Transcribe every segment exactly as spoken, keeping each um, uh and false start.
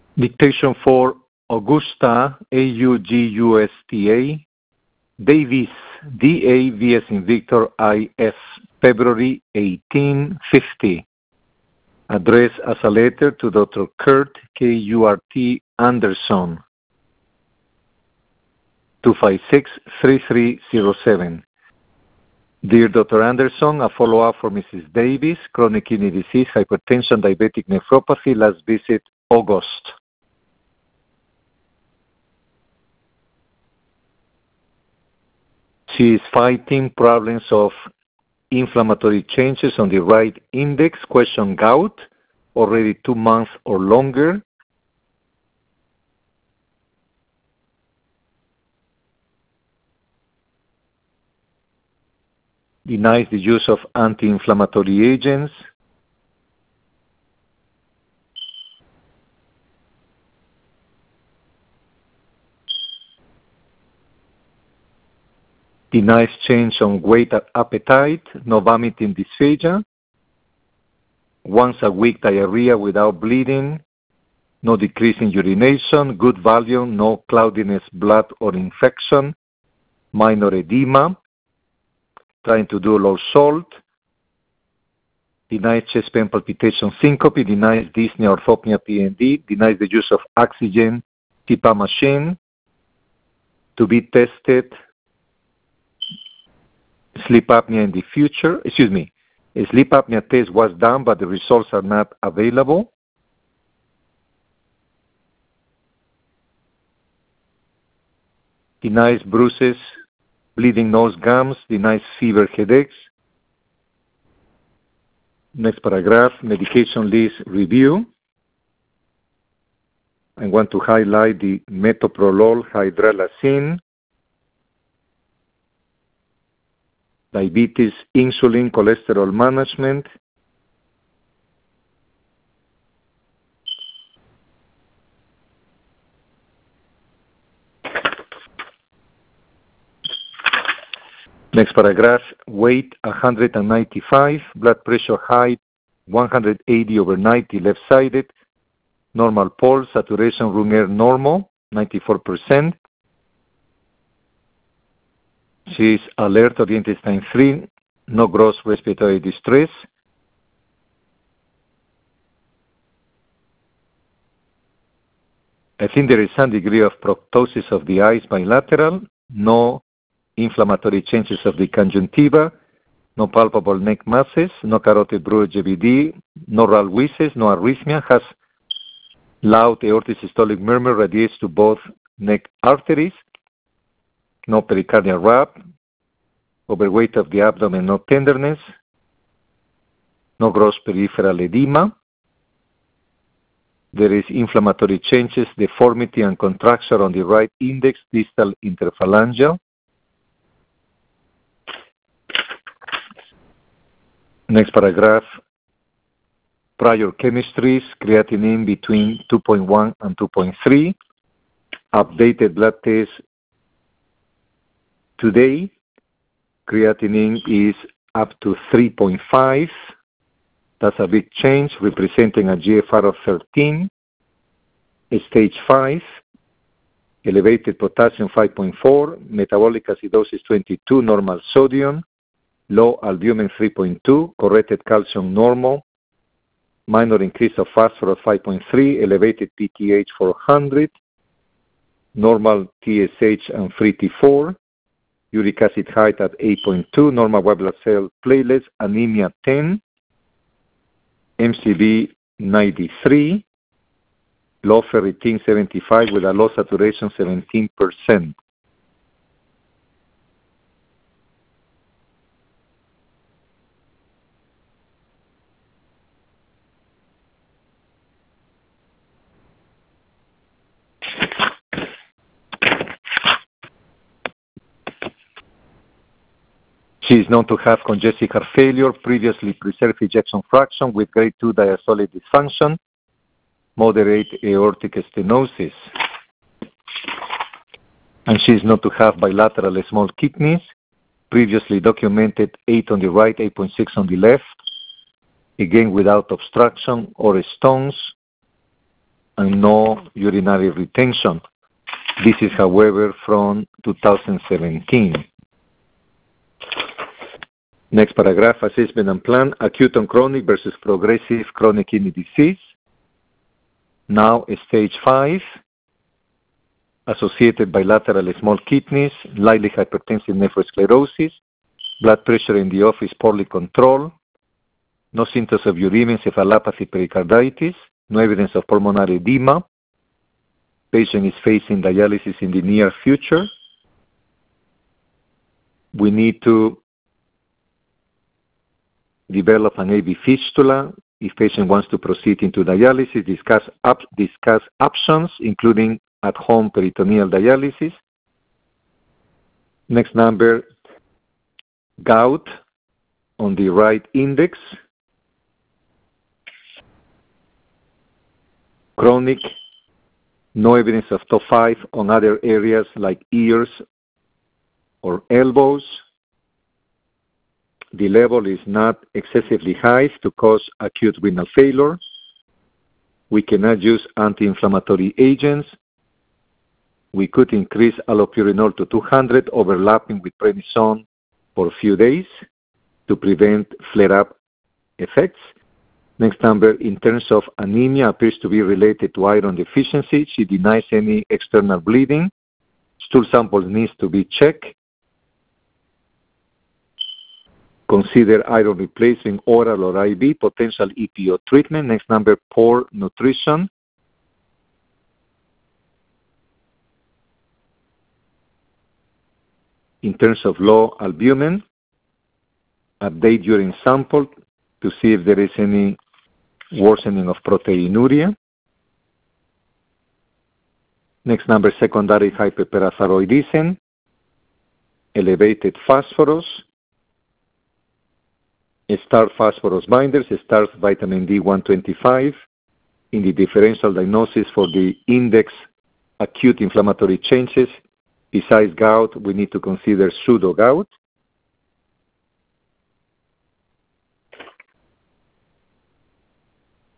Dictation for Augusta, A U G U S T A, Davis, D A V as in Victor, I S, February eighteen fifty. Addressed as a letter to Doctor Kurt, K U R T, Anderson, two five six, three three zero seven. Dear Doctor Anderson, a follow-up for Missus Davis, chronic kidney disease, hypertension, diabetic nephropathy, last visit August. She is fighting problems of inflammatory changes on the right index, question gout, already two months or longer. Denies the use of anti-inflammatory agents. Denies change on weight and appetite, no vomiting, dysphagia. Once a week diarrhea without bleeding, no decrease in urination, good volume, no cloudiness, blood or infection, minor edema, trying to do low salt, denies chest pain, palpitation, syncope, denies dyspnea, orthopnea, P N D, denies the use of oxygen, C PAP machine, to be tested, sleep apnea in the future, excuse me, a sleep apnea test was done, but the results are not available. Denies bruises, bleeding nose, gums, denies fever, headaches. Next paragraph, medication list review. I want to highlight the metoprolol hydralazine, diabetes, insulin, cholesterol management. Next paragraph, weight one hundred ninety-five, blood pressure high, one hundred eighty over ninety left-sided, normal pulse, saturation room air normal, ninety-four percent. She is alert, oriented time three, no gross respiratory distress. I think there is some degree of proptosis of the eyes bilateral, no inflammatory changes of the conjunctiva, no palpable neck masses, no carotid bruit G B D, no R A L wheezes, no arrhythmia, has loud aortic systolic murmur, radiates to both neck arteries, no pericardial rap, overweight of the abdomen, no tenderness, no gross peripheral edema. There is inflammatory changes, deformity and contracture on the right index, distal interphalangeal. Next paragraph, prior chemistries, creatinine between two point one and two point three, updated blood test today, creatinine is up to three point five, that's a big change, representing a G F R of thirteen, stage five, elevated potassium five point four, metabolic acidosis twenty-two, normal sodium, low albumin three point two, corrected calcium normal, minor increase of phosphorus five point three, elevated P T H four hundred, normal T S H and free T four, uric acid height at eight point two, normal white blood cell platelets, anemia ten, M C V ninety-three, low ferritin seventy-five with a low saturation seventeen percent. She is known to have congestive heart failure, previously preserved ejection fraction with grade two diastolic dysfunction, moderate aortic stenosis. And she is known to have bilateral small kidneys, previously documented eight on the right, eight point six on the left, again without obstruction or stones, and no urinary retention. This is, however, from two thousand seventeen. Next paragraph, assessment and plan, acute and chronic versus progressive chronic kidney disease. Now, stage five, associated bilateral small kidneys, lightly hypertensive nephrosclerosis, blood pressure in the office poorly controlled, no symptoms of uremia, encephalopathy, pericarditis, no evidence of pulmonary edema. Patient is facing dialysis in the near future. We need to develop an A V fistula. If patient wants to proceed into dialysis, discuss, up, discuss options, including at-home peritoneal dialysis. Next number, gout on the right index. Chronic, no evidence of top five on other areas like ears or elbows. The level is not excessively high to cause acute renal failure. We cannot use anti-inflammatory agents. We could increase allopurinol to two hundred, overlapping with prednisone for a few days to prevent flare-up effects. Next number, in terms of anemia, appears to be related to iron deficiency. She denies any external bleeding. Stool samples needs to be checked. Consider iron replacement, oral or I V, potential E P O treatment. Next number, poor nutrition. In terms of low albumin, update urine sample to see if there is any worsening of proteinuria. Next number, secondary hyperparathyroidism, elevated phosphorus, start phosphorus binders, start vitamin D one twenty-five. In the differential diagnosis for the index acute inflammatory changes, besides gout, we need to consider pseudo-gout.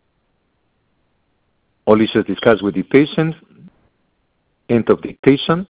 All issues discussed with the patient. End of dictation.